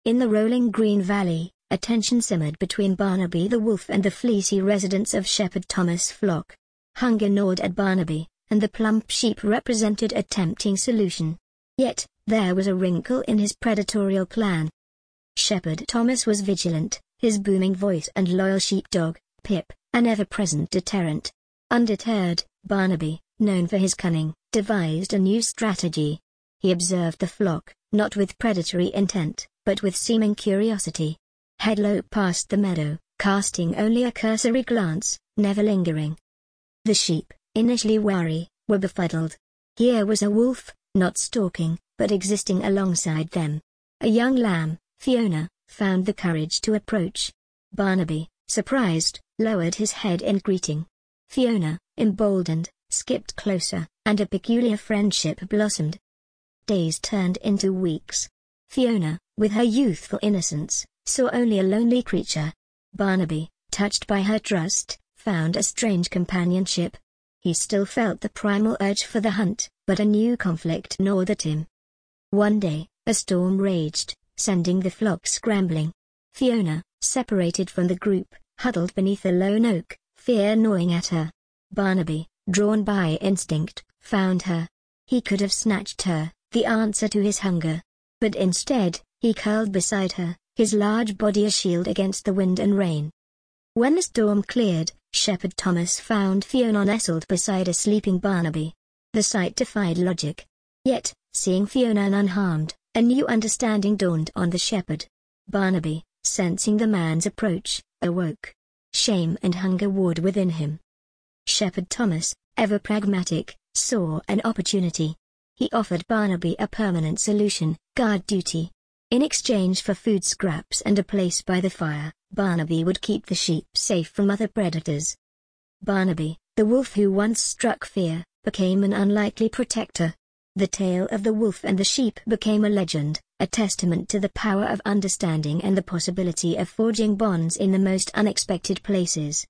In the rolling green valley, a tension simmered between Barnaby the wolf and the fleecy residents of Shepherd Thomas' flock. Hunger gnawed at Barnaby, and the plump sheep represented a tempting solution. Yet, there was a wrinkle in his predatorial plan. Shepherd Thomas was vigilant, his booming voice and loyal sheepdog, Pip, an ever-present deterrent. Undeterred, Barnaby, known for his cunning, devised a new strategy. He observed the flock, not with predatory intent, but with seeming curiosity. Headlow passed the meadow, casting only a cursory glance, never lingering. The sheep, initially wary, were befuddled. Here was a wolf, not stalking, but existing alongside them. A young lamb, Fiona, found the courage to approach. Barnaby, surprised, lowered his head in greeting. Fiona, emboldened, skipped closer, and a peculiar friendship blossomed. Days turned into weeks. Fiona, with her youthful innocence, saw only a lonely creature. Barnaby, touched by her trust, found a strange companionship. He still felt the primal urge for the hunt, but a new conflict gnawed at him. One day, a storm raged, sending the flock scrambling. Fiona, separated from the group, huddled beneath a lone oak, fear gnawing at her. Barnaby, drawn by instinct, found her. He could have snatched her, the answer to his hunger. But instead, he curled beside her, his large body a shield against the wind and rain. When the storm cleared, Shepherd Thomas found Fiona nestled beside a sleeping Barnaby. The sight defied logic. Yet, seeing Fiona unharmed, a new understanding dawned on the shepherd. Barnaby, sensing the man's approach, awoke. Shame and hunger warred within him. Shepherd Thomas, ever pragmatic, saw an opportunity. He offered Barnaby a permanent solution, guard duty. In exchange for food scraps and a place by the fire, Barnaby would keep the sheep safe from other predators. Barnaby, the wolf who once struck fear, became an unlikely protector. The tale of the wolf and the sheep became a legend, a testament to the power of understanding and the possibility of forging bonds in the most unexpected places.